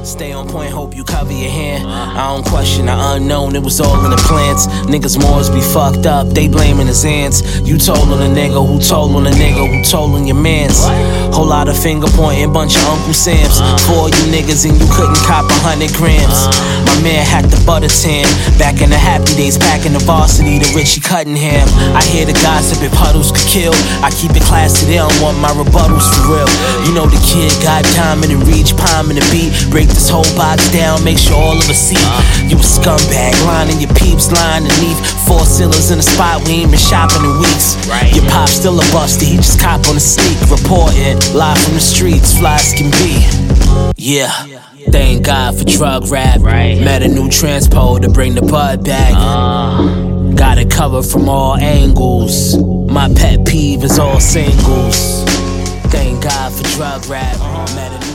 Stay on point, hope you cover your hand. I don't question the unknown, it was all in the plans. Niggas Moors be fucked up, they blaming his ants. You told on a nigga, who told on a nigga, who told on your mans. Whole lot of finger pointing, bunch of Uncle Sams. For you niggas and you couldn't cop 100 grams. My man had the butter tan, back in the happy days, packing the varsity, the Richie Cunningham. I hear the gossip if puddles could kill. I keep it classy, they don't want my rebuttals for real. You know the kid got diamond and reach, palm in the beat. Break this whole box down, make sure all of us see. You a scumbag, lining your peeps, lying underneath. 4 ceilings in a spot, we ain't been shopping in weeks. Your pop still a buster, he just cop on the sneak. Reporting, live from the streets, fly as can be. Yeah, thank God for drug rap. Met a new transpo to bring the bud back. Got it covered from all angles. My pet peeve is all singles. Thank God for drug rap. Met a